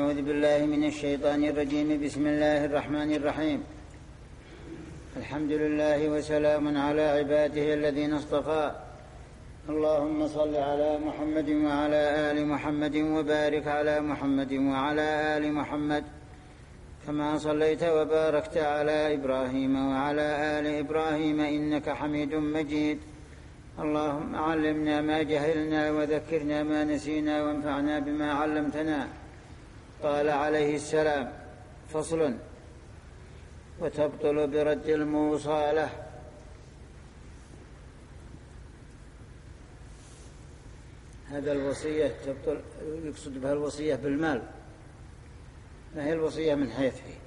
أعوذ بالله من الشيطان الرجيم. بسم الله الرحمن الرحيم. الحمد لله وسلام على عباده الذين اصطفى. اللهم صل على محمد وعلى آل محمد وبارك على محمد وعلى آل محمد كما صليت وباركت على إبراهيم وعلى آل إبراهيم إنك حميد مجيد. اللهم علمنا ما جهلنا وذكرنا ما نسينا وانفعنا بما علمتنا. قال عليه السلام: فصل: وتبطل برد الموصالة. هذا الوصية تبطل، يقصد بها الوصية بالمال، ما هي الوصية من حيث هي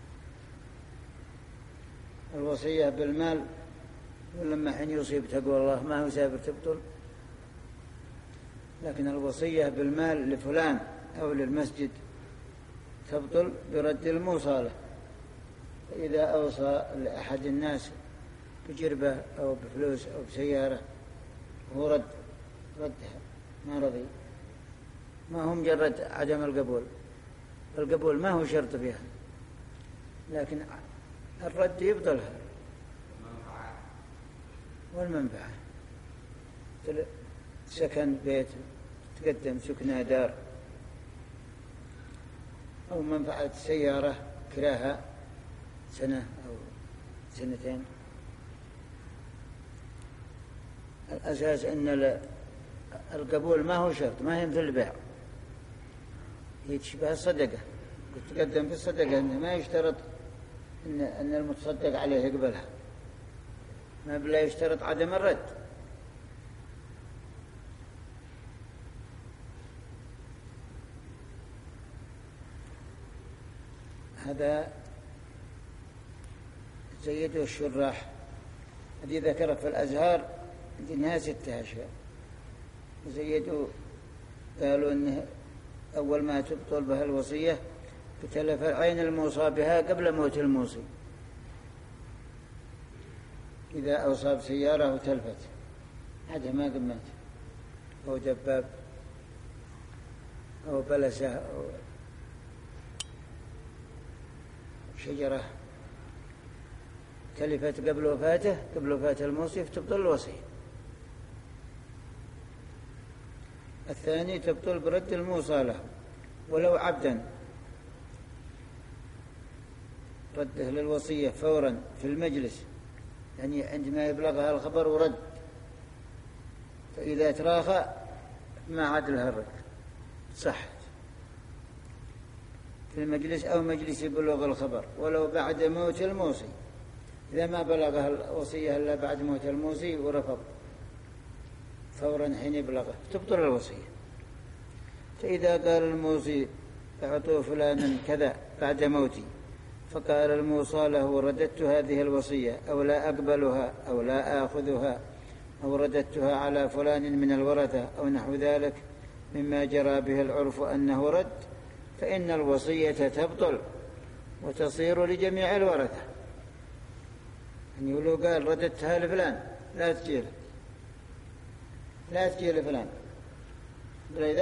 الوصية بالمال. ولما حين يصيب تقوى الله ما هو سابر تبطل، لكن الوصية بالمال لفلان أو للمسجد تبطل برد الموصالة. إذا أوصى لأحد الناس بجربة أو بفلوس أو بسيارة هو ردها ما رضي، ما هو مجرد عدم القبول ما هو شرط فيها، لكن الرد يبطلها. والمنفعة سكن بيت تقدم سكنى دار، أو منفعة سيارة كراها سنة أو سنتين. الأساس أن القبول ما هو شرط، ما هي مثل البيع، هي تشبه الصدقة. تقدم في الصدقة أنه ما يشترط أن المتصدق عليه يقبلها، ما بلا يشترط عدم الرد. هذا زيده الشراح الذي ذكر في الأزهار إنها 6 أشياء. زيدوا قالوا إنه أول ما تبطل بها الوصية بتلف العين الموصى بها قبل موت الموصي. إذا أوصى بسيارة وتلفت عادها ما قمت، أو دباب أو بلسة أو شجرة تلفت قبل وفاة الموصي تبطل الوصية. الثاني تبطل برد الموصى له ولو عبدا، رده للوصية فورا في المجلس، يعني عندما يبلغها الخبر ورد، فإذا تراخى ما عاد لها الرد صحت في المجلس أو مجلس بلوغ الخبر، ولو بعد موت الموصي. إذا ما بلغها الوصية إلا بعد موت الموصي ورفض فورا حين يبلغه تبطل الوصية. فإذا قال الموصي أعطوا فلانا كذا بعد موتي، فقال الموصى له رددت هذه الوصية أو لا أقبلها أو لا آخذها أو رددتها على فلان من الورثة أو نحو ذلك مما جرى به العرف أنه رد، فإن الوصية تبطل وتصير لجميع الورثة. يعني لو قال رددتها لفلان لا تجي لفلان، بل إذا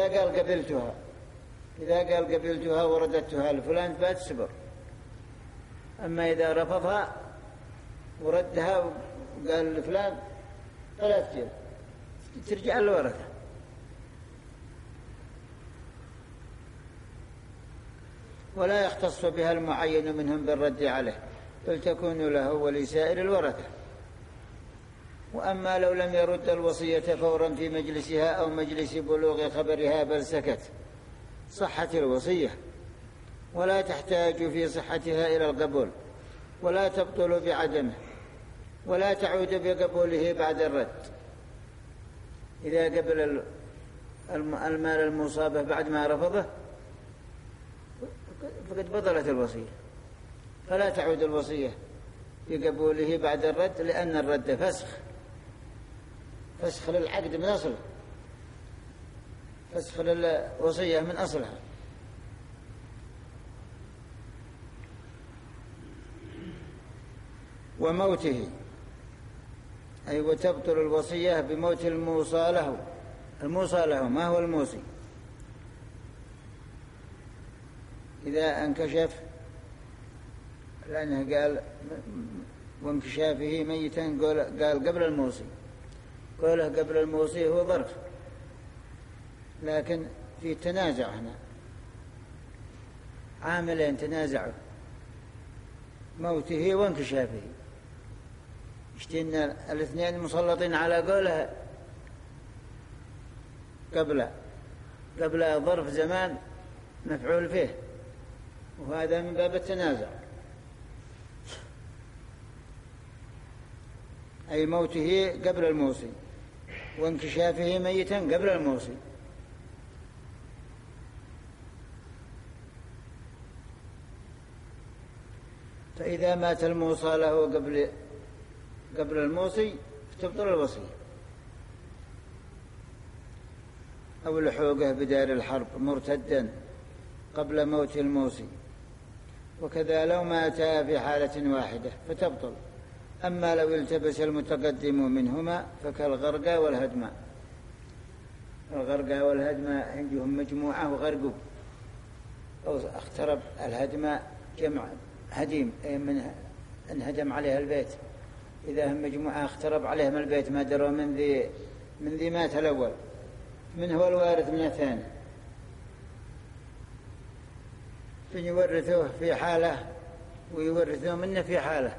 قال قبلتها ورددتها لفلان فاتسبر. أما إذا رفضها وردها وقال لفلان فلا تجي، ترجع للورثة. ولا يختص بها المعين منهم بالرد عليه، بل تكون له ولسائر الورثة. وأما لو لم يرد الوصية فورا في مجلسها أو مجلس بلوغ خبرها بل سكت، صحت الوصية ولا تحتاج في صحتها إلى القبول، ولا تبطل بعدمه، ولا تعود بقبوله بعد الرد. إذا قبل المال المصابة بعد ما رفضه فقد بطلت الوصية، فلا تعود الوصية بقبوله بعد الرد، لأن الرد فسخ للعقد من أصله، فسخ للوصية من أصلها. وموته أي وتبطل الوصية بموت الموصى له. الموصى له ما هو الموصي؟ إذا انكشف، لأنه قال وانكشافه ميتا، قال قبل الموصي. قوله قبل الموصي هو ظرف، لكن في تنازع هنا، عاملين تنازعوا، موته وانكشافه. اشتينا الاثنين مسلطين على قوله قبل ظرف زمان مفعول فيه، وهذا من باب التنازع. أي موته قبل الموصي، وانكشافه ميتا قبل الموصي. فإذا مات الموصى له قبل الموصي فتبطل الوصية. أو لحوقه بدار الحرب مرتدا قبل موت الموصي، وكذا لو مات في حالة واحدة فتبطل. أما لو التبس المتقدم منهما فكالغرقى والهدماء. الغرقى والهدماء عندهم مجموعة وغرقوا، أو اخترب الهدماء جمع هديم، من انهدم عليها البيت. إذا هم مجموعة اخترب عليهم البيت ما دروا من ذي مات الأول، من هو الوارث من الثاني، فيورثوه في حالة ويورثوه منه في حالة.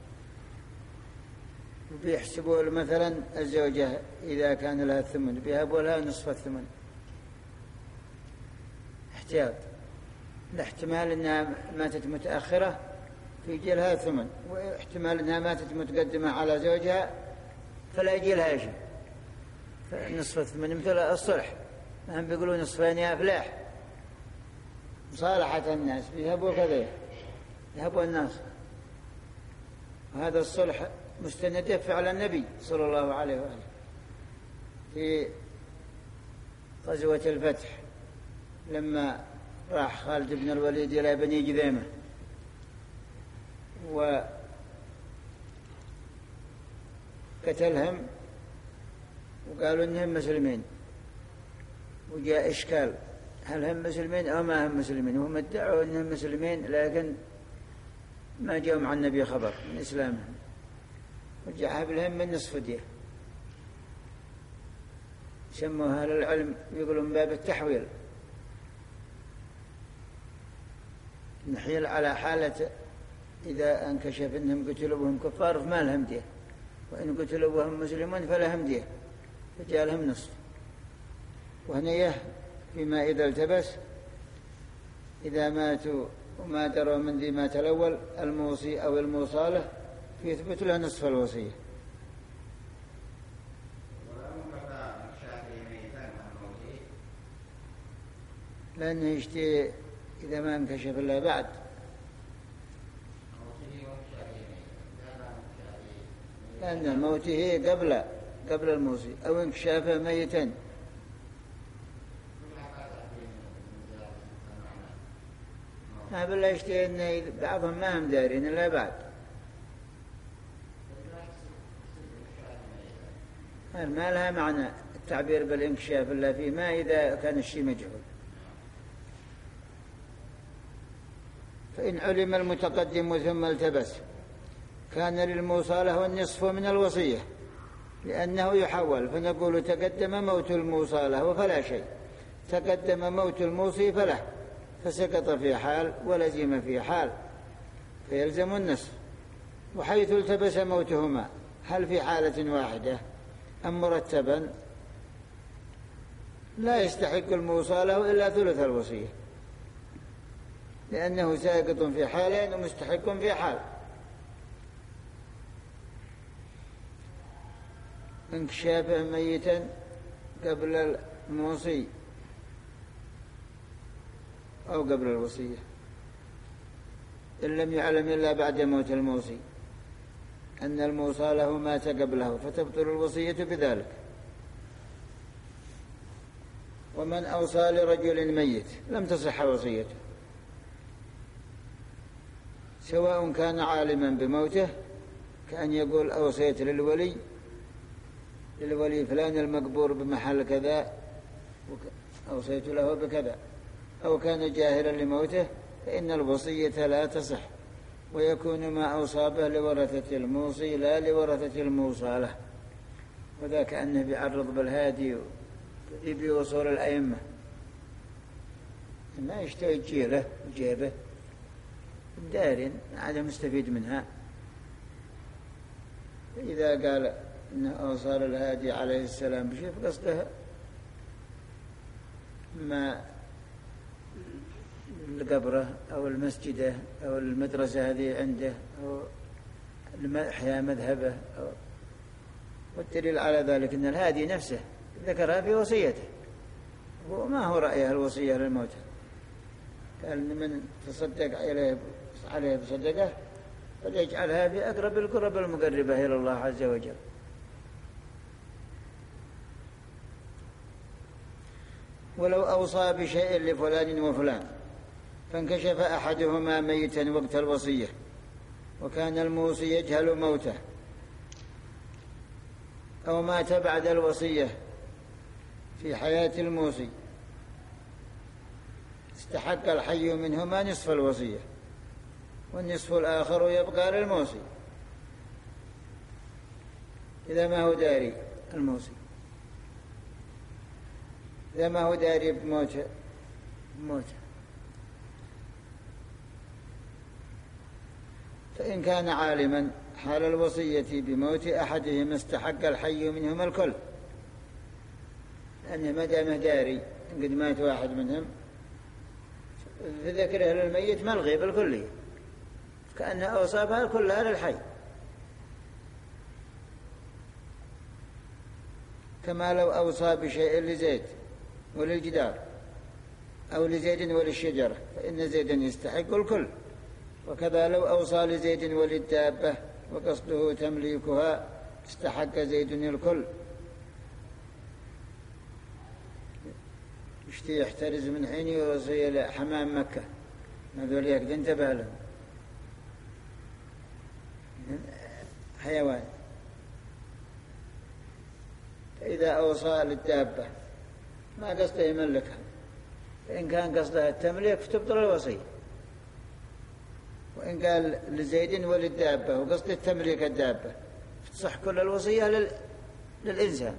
وبيحسبوا مثلا الزوجة إذا كان لها الثمن بيهبوا لها نصف الثمن احتياط، لاحتمال أنها ماتت متأخرة فيجي لها ثمن، واحتمال أنها ماتت متقدمة على زوجها فلا يجي لها شيء. فنصف الثمن مثل الصلح، هم بيقولوا نصفين يا فلاح، مصالحة الناس بيهبوا كذا، يهبوا الناس. وهذا الصلح مستند فعل النبي صلى الله عليه وآله في غزوة الفتح، لما راح خالد بن الوليد إلى بني جذيمة وقتلهم وقالوا إنهم مسلمين، وجاء إشكال هل هم مسلمين أو ما هم مسلمين، وهم ادعوا إنهم مسلمين لكن ما جاءوا مع النبي خبر من إسلامهم، وجاء بلهم من نصف دية. سموا أهل العلم يقولون من باب التحويل، نحيل على حالة إذا انكشف إنهم قتلوا وهم كفار فما لهم دية، وإن قتلوا وهم مسلمون فلهم دية، فجاء لهم نصف. وهنيه فيما إذا التبس، إذا ماتوا وما دروا من ذي مات الأول الموصي أو الموصالة فيثبت له نصف الوصية. لأنه يشتي إذا ما انكشف إلا بعد، لأن موته قبل الموصي أو انكشافه ميتا. ما بالله يشتي إن بعضهم ما هم دارين إلا بعد، ما لها معنى التعبير بالانكشاف إلا فيه ما إذا كان الشيء مجهول. فإن علم المتقدم ثم التبس كان للموصالة النصف من الوصية، لأنه يحول، فنقول تقدم موت الموصالة فلا شيء، تقدم موت الموصي فله، فسقط في حال ولزم في حال فيلزم النصف. وحيث التبس موتهما هل في حالة واحدة أم مرتبا لا يستحق الموصالة إلا ثلث الوصية، لأنه ساقط في حالين ومستحق في حال. انكشافه ميتا قبل الموصي أو قبل الوصية، إن لم يعلم إلا بعد موت الموصي أن الموصى له مات قبله فتبطل الوصية بذلك. ومن أوصى لرجل ميت لم تصح وصيته، سواء كان عالما بموته، كأن يقول أوصيت للولي فلان المقبور بمحل كذا أوصيت له بكذا، أو كان جاهلا لموته فإن الوصية لا تصح، ويكون ما أوصى به لورثة الموصي لا لورثة الموصى له. وذا كأنه بيعرض بالهادي بوصول الأئمة، ما يشتري جيله وجيبه دار عدم مستفيد منها. إذا قال إنه أوصى الهادي عليه السلام بشيء فقصده ما القبره أو المسجده أو المدرسة هذه عنده أو إحياء مذهبه والدليل على ذلك أن الهادي نفسه ذكرها في وصيته، وما هو رأيه الوصية للموتى. قال من تصدق عليه بصدقه فليجعلها في أقرب القرب المقربة إلى الله عز وجل. ولو أوصى بشيء لفلان وفلان فانكشف أحدهما ميتا وقت الوصية وكان الموصي يجهل موته أو مات بعد الوصية في حياة الموصي، استحق الحي منهما نصف الوصية والنصف الآخر يبقى للموصي إذا ما هو داري الموصي، إذا ما هو داري بموته. فإن كان عالما حال الوصية بموت أحدهم استحق الحي منهما الكل، لأنه ما دامه داري قد مات واحد منهم فذكره للميت ملغي بالكلية، كأنه أوصابها كلها للحي. كما لو أوصى بشيء لزيد وللجدار أو لزيد وللشجرة فإن زيدا يستحق الكل، وكذا لو أوصى لزيد وللدابة وقصده تمليكها استحق زيد الكل. يشتي يحترز من حين يوصي لحمام مكة، هذول يقد انتبه لهم حيوان. فإذا أوصى للدابة ما قصده يملكها، فإن كان قصده التمليك فتبطل الوصية. وإن قال لزيد وللدابة وقصده التمليك الدابة فتصح كل الوصية للإنسان.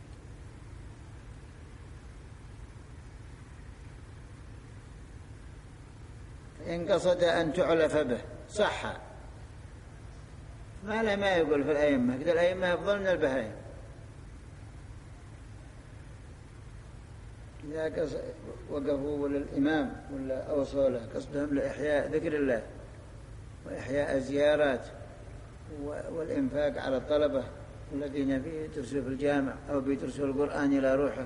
إن قصد أن تعلف به صح، ما يقول في الأئمة كذا، الأئمة أفضل من البهائم. إذا وقفوا للإمام ولا أوصوا له قصدهم لإحياء ذكر الله وإحياء الزيارات والإنفاق على الطلبة الذين بيدرسوا في الجامع أو بيدرسوا القرآن إلى روحه،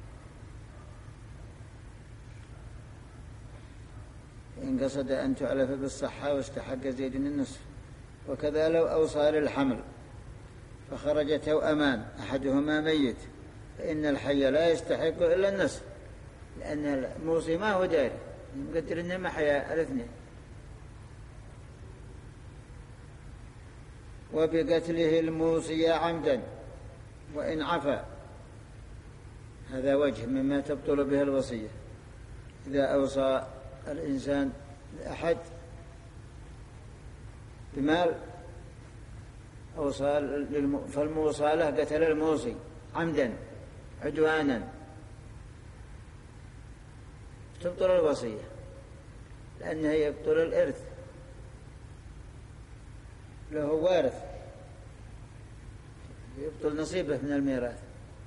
إن قصد أن تعلف بالصحة واستحق زيد النصف. وكذا لو أوصى للحمل فخرج توأمان أحدهما ميت فإن الحي لا يستحق إلا النصف، لأن الموصي ما هو داري مقدر إنما حياة الاثنين. وبقتله الموصي عمدا وإن عفا، هذا وجه مما تبطل به الوصية. إذا أوصى الإنسان لأحد بمال فالموصى له قتل الموصي عمدا عدوانا تبطل الوصية، لأنها يبطل الإرث، له وارث يبطل نصيبه من الميراث.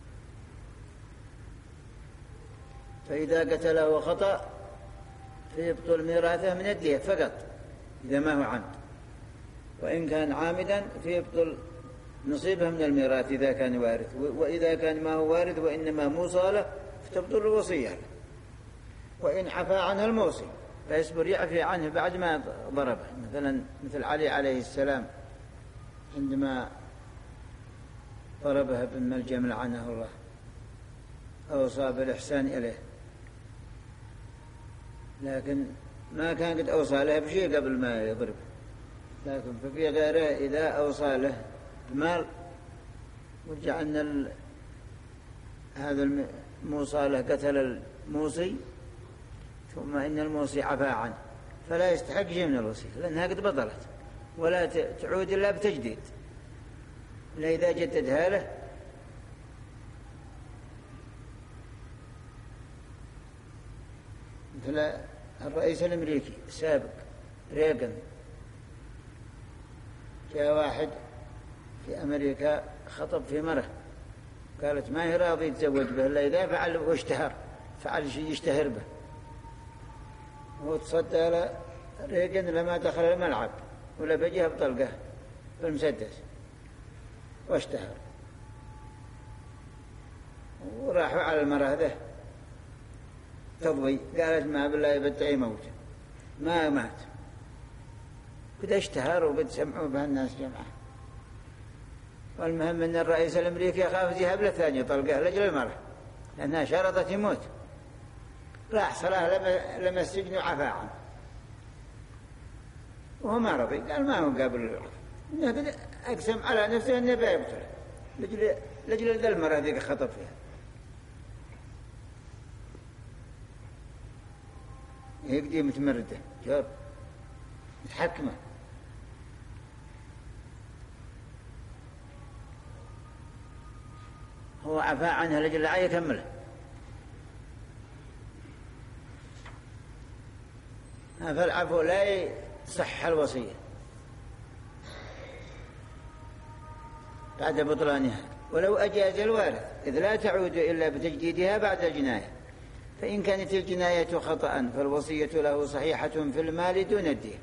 فإذا قتله خطأ فيبطل ميراثه من الدية فقط إذا ما هو عمد، وإن كان عامدا فيبطل نصيبه من الميراث إذا كان وارث، وإذا كان ما هو وارث وإنما موصى له فتبطل الوصية له. وإن عفا عنه الموصي فيصبر يعفي عنه بعد ما ضربه، مثل علي عليه السلام عندما ضربه ابن ملجم لعنه الله أوصى بالإحسان إليه، لكن ما كان قد أوصى له بشيء قبل ما يضربه. لكن في غيره إذا أوصى له المال وجعلنا هذا الموصى له قتل الموصي ثم إن الموصي عفا عنه فلا يستحق شيء من الوصية لأنها قد بطلت، ولا تعود إلا بتجديد، إلا إذا جددها له. مثل الرئيس الأمريكي السابق ريغان، جاء واحد في أمريكا خطب في مرة قالت ما هي راضي يتزوج به إلا إذا فعل واشتهر، فعل شيء يشتهر به. وتصدى على ريغان لما دخل الملعب ولا بجيه بطلقه بالمسدس واشتهر، وراحوا على المرأة ذا تضوي، قالت ما بالله يبدعي موت، ما مات، قد اشتهر وقد سمعوا به الناس جمعه. والمهم أن الرئيس الأمريكي خاف يهب له ثاني طلقه لأجل المرأة لأنها شرطت يموت، راح صلاة لما السجن وعفى عنه، وهو ما رضي، قال ما هو قابل للعفو، إنه قد أقسم على نفسه أنه بيقتله لأجل ذا المرأة ذيك خطب فيها. يقدي متمردة جار متحكمة. هو عفى عنها لأجل لا يكملها. فالعفو لا يصح الوصية بعد بطلانها، ولو أجاز الوارث إذ لا تعود إلا بتجديدها بعد الجناية. فإن كانت الجناية خطأ فالوصية له صحيحة في المال دون الدين.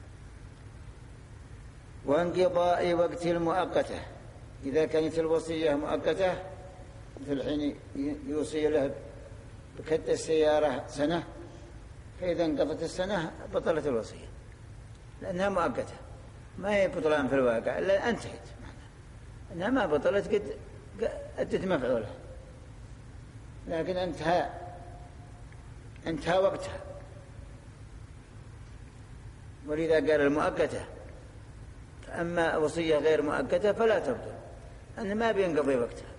وانقضاء وقت المؤقتة، إذا كانت الوصية مؤقتة في الحين يوصي له بكد السيارة سنة، فإذا انقضت السنة بطلت الوصية لأنها مؤقتة، ما هي بطلان في الواقع إلا انتهت، أنها ما بطلت قد أدت مفعولها، لكن انتهى وقتها. ولذا قال المؤقتة. فأما وصية غير مؤقتة فلا تبطل، أن ما بينقضي وقتها.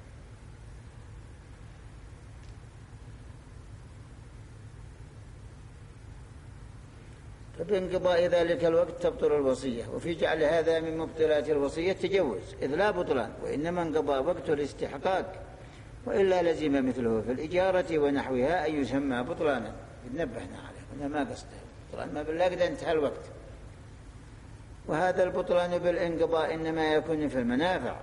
فبانقضاء ذلك الوقت تبطل الوصية. وفي جعل هذا من مبطلات الوصية تجوز، إذ لا بطلان، وإنما انقضى وقت الاستحقاق، وإلا لزم مثله في الإجارة ونحوها أن يسمى بطلانا. نبهنا عليه، ما قصده بطلان، ما بالله قد انتهى الوقت. وهذا البطلان بالانقضاء إنما يكون في المنافع،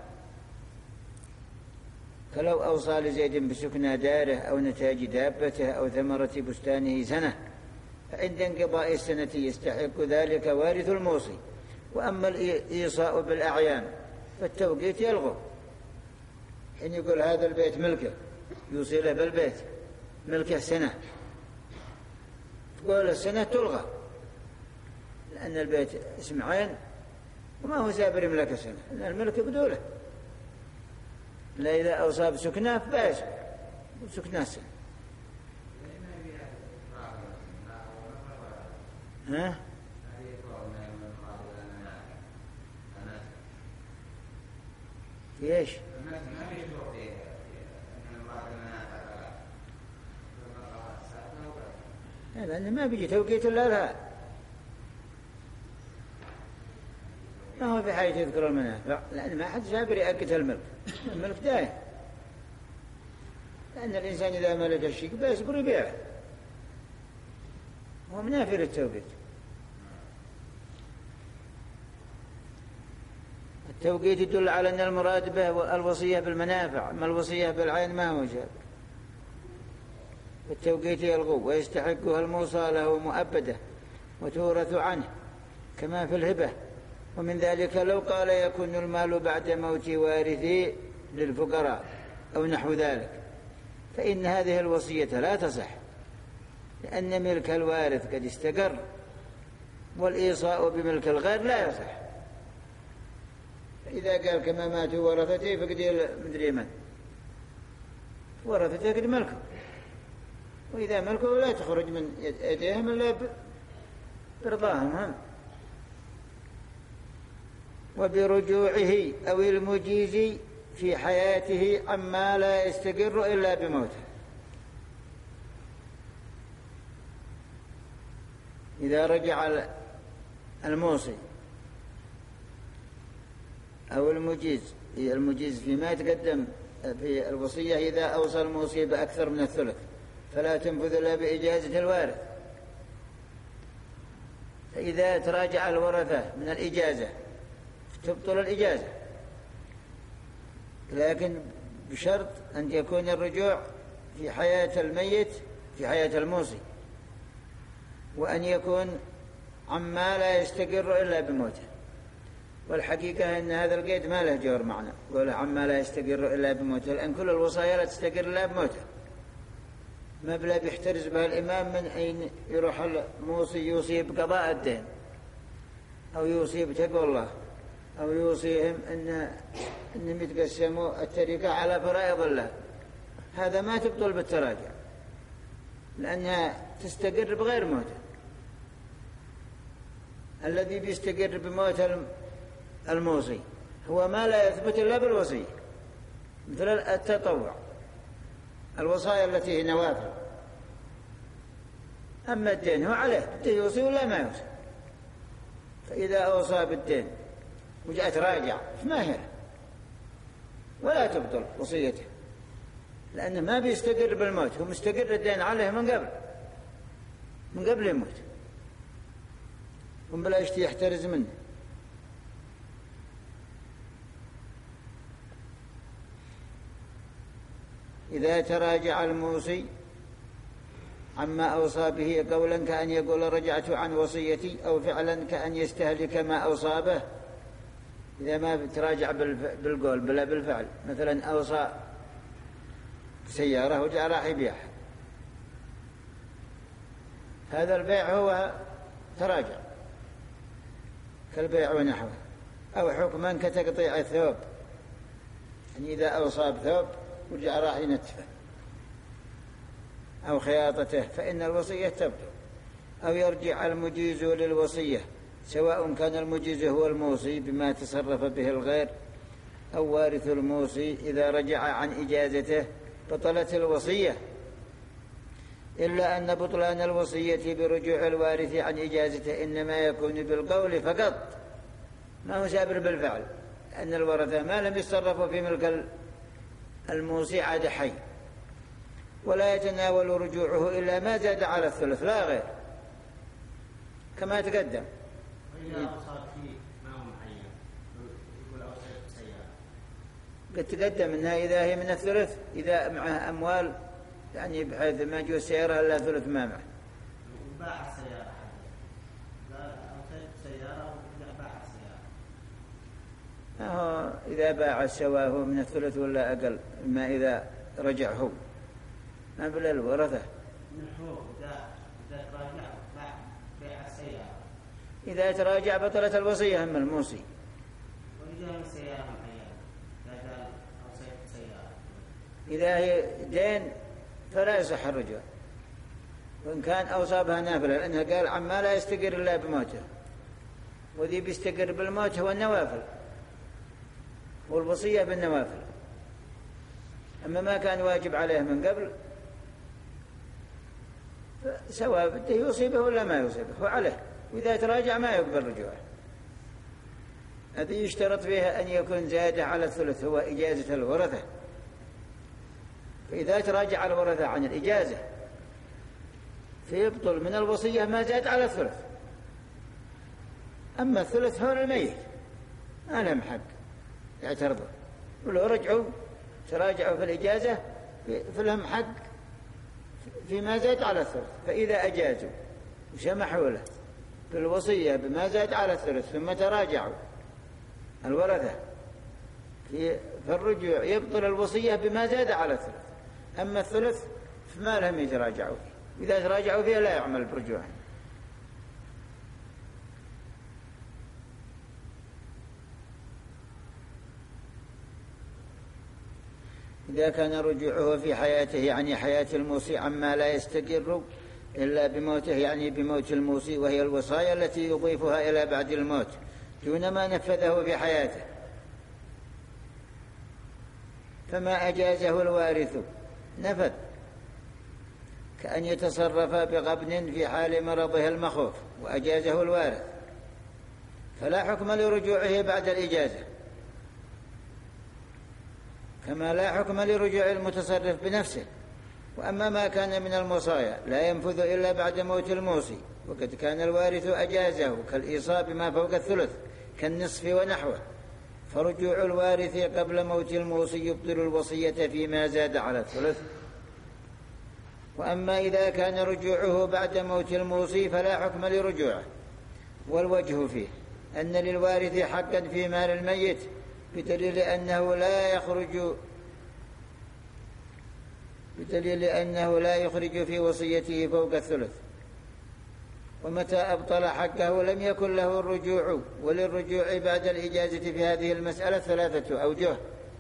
فلو أوصى لزيد بسكنى داره أو نتاج دابته أو ثمرة بستانه سنة، فعند انقضاء السنة يستحق ذلك وارث الموصي. وأما الإيصاء بالأعيان فالتوقيت يلغو، حين يقول هذا البيت ملكه، يوصي له بالبيت ملكه سنة، تقول السنة تلغى لأن البيت اسم عين وما هو سابر يملك سنة، لأن الملك بدوله. لا إذا أوصى بسكناه فباسم سكناه سنة. ها؟ ايش؟ لأن ما بيجي توقيت إلا لها، ما هو في حاجة يذكر المنافع، لأن ما حد سابر يأكد الملك، الملك دائم، لأن الإنسان إذا ملك الشيء بيصبر يبيعه، هو منافر التوقيت. التوقيت يدل على أن المراد به الوصية بالمنافع، أما الوصية بالعين ما هو جاب. التوقيت يلغو ويستحقها الموصى له مؤبدة وتورث عنه كما في الهبة. ومن ذلك لو قال يكون المال بعد موت وارثي للفقراء أو نحو ذلك، فإن هذه الوصية لا تصح، لأن ملك الوارث قد استقر، والإيصاء بملك الغير لا يصح. إذا قال كما ماتوا ورثتي فقد مدري من ورثتي قد ملكه، وإذا ملكه لا تخرج من يديهم إلا برضاهم هم. وبرجوعه أو المجيز في حياته عما لا يستقر إلا بموته. إذا رجع الموصي أو المجيز فيما يتقدم في الوصية، إذا أوصى الموصي بأكثر من الثلث فلا تنفذ إلا بإجازة الوارث. فإذا تراجع الورثة من الإجازة تبطل الإجازة، لكن بشرط أن يكون الرجوع في حياة الميت في حياة الموصي، وأن يكون عما لا يستقر إلا بموته. والحقيقة أن هذا القيد ما له جور معنى، قوله عما لا يستقر إلا بموته، لأن كل الوصايا لا تستقر إلا بموته. ما بلا بيحترز بها الإمام من أين يروح الموصي يوصي بقضاء الدين، أو يوصي بتقوى الله، أو يوصيهم أنهم يتقسموا التركة على فرائض الله. هذا ما تبطل بالتراجع، لأنها تستقر بغير موته. الذي بيستقر بموت الموصي هو ما لا يثبت إلا بالوصية، مثل التطوع، الوصايا التي هي نوافل. أما الدين هو عليه، بده يوصي ولا ما يوصي. فإذا أوصى بالدين وجاءت راجع فما هي ولا تبطل وصيته، لأنه ما بيستقر بالموت، هو مستقر الدين عليه من قبل يموت، وبلا يحترز منه. إذا تراجع الموصي عما أوصى به قولا كأن يقول رجعت عن وصيتي، أو فعلا كأن يستهلك ما أوصى به. إذا ما تراجع بالقول بلا بالفعل، مثلا أوصى سيارة وجاء راح يبيعها، هذا البيع هو تراجع كالبيع ونحوه. أو حكما كتقطيع الثوب، يعني إذا أوصى بثوب وجاء راح ينتفه، أو خياطته، فإن الوصية تبطل. أو يرجع المجيز للوصية، سواء كان المجيز هو الموصي بما تصرف به الغير أو وارث الموصي. إذا رجع عن إجازته بطلت الوصية، إلا أن بطلان الوصية برجوع الوارث عن إجازته إنما يكون بالقول فقط، ما هو سابر بالفعل، لأن الورثة ما لم يتصرفوا في ملك الموصي عاد حي، ولا يتناول رجوعه إلا ما زاد على الثلث لا غير، كما تقدم. وإذا أوصى فيه ما هو معين، يقول أوصيت سيارة، قد تقدم أنها إذا هي من الثلث، إذا معها أموال، يعني بحيث ما جو السيارة إلا ثلث ما معه. وباع السيارة، لا أوصيت سيارة وباع السيارة. إذا باع سواه من الثلث ولا أقل، ما إذا رجع هو ما بلا الورثة. إذا تراجع بيع السيارة، إذا تراجع بطلت الوصية أما الموصي. وإذا من سيارة معينة، إذا قال أوصيت سيارة، إذا هي دين فلا يصح الرجوع، وإن كان أوصى بها نافلة، لأنها قال عما لا يستقر إلا بموته، وذي بيستقر بالموت هو النوافل، والوصية بالنوافل. أما ما كان واجب عليه من قبل سواء بده يصيبه ولا ما يصيبه هو عليه، وإذا تراجع ما يقبل رجوعه. هذه يشترط فيها أن يكون زيادة على الثلث، هو إجازة الورثة. فإذا تراجع الورثة عن الإجازة فيبطل من الوصية ما زاد على الثلث. أما الثلث هو الميت ما لهم حق يعترضوا، ولو رجعوا تراجعوا في الإجازة فلهم حق فيما زاد على الثلث. فإذا أجازوا وسمحوا له بالوصية بما زاد على الثلث ثم تراجعوا الورثة في الرجوع يبطل الوصية بما زاد على الثلث. أما الثلث فما لهم يتراجعوا فيه، إذا تراجعوا فيه لا يعمل برجوعه. إذا كان رجوعه في حياته يعني حياة الموصي عما لا يستقر إلا بموته، يعني بموت الموصي، وهي الوصايا التي يضيفها إلى بعد الموت دون ما نفذه في حياته، فما أجازه الوارث نفذ، كأن يتصرف بغبن في حال مرضه المخوف وأجازه الوارث، فلا حكم لرجوعه بعد الإجازة، كما لا حكم لرجوع المتصرف بنفسه. وأما ما كان من الوصايا لا ينفذ إلا بعد موت الموصي، وقد كان الوارث أجازه كالإيصاء بما فوق الثلث كالنصف ونحوه، فرجوع الوارث قبل موت الموصي يبطل الوصية فيما زاد على الثلث. وأما إذا كان رجوعه بعد موت الموصي فلا حكم لرجوعه. والوجه فيه أن للوارث حقا في مال الميت بدليل أنه لا يخرج في وصيته فوق الثلث. ومتى أبطل حقه لم يكن له الرجوع. وللرجوع بعد الإجازة في هذه المسألة 3 أوجه.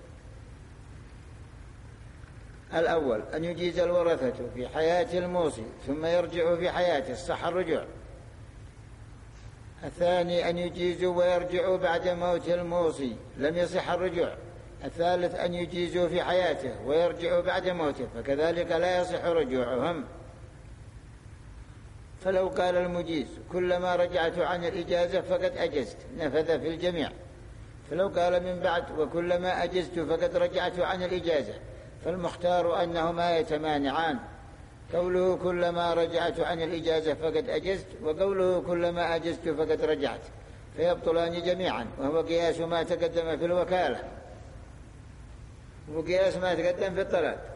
الأول أن يجيز الورثة في حياة الموصي ثم يرجع في حياته، صح الرجوع. الثاني أن يجيزوا ويرجعوا بعد موت الموصي، لم يصح الرجوع. الثالث أن يجيزوا في حياته ويرجعوا بعد موته، فكذلك لا يصح رجوعهم. فلو قال المجيز كلما رجعت عن الإجازة فقد أجزت نفذ في الجميع. فلو قال من بعد وكلما أجزت فقد رجعت عن الإجازة، فالمختار أنهما يتمانعان، قوله كلما رجعت عن الإجازة فقد أجزت، وقوله كلما أجزت فقد رجعت، فيبطلان جميعا، وهو قياس ما تقدم في الوكالة وقياس ما تقدم في الطلاق.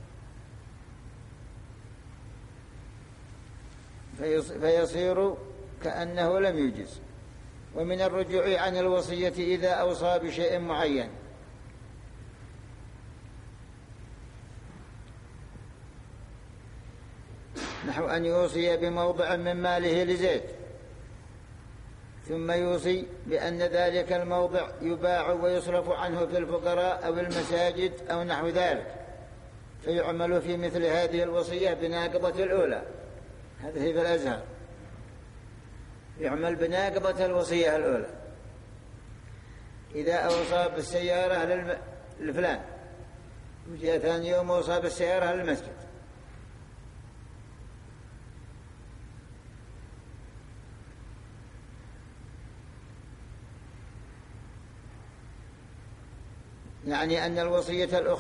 فيصير كأنه لم يجز. ومن الرجوع عن الوصية إذا أوصى بشيء معين، نحو أن يوصي بموضع من ماله لزيد، ثم يوصي بأن ذلك الموضع يباع ويصرف عنه في الفقراء أو المساجد أو نحو ذلك، فيعمل في مثل هذه الوصية بناقضة الأولى. هذه في الأزهر يعمل بناقضة الوصية الأولى. إذا أوصى بالسيارة لفلان وجاء ثاني يوم أوصى بالسيارة للمسجد، يعني أن الوصية الأخرى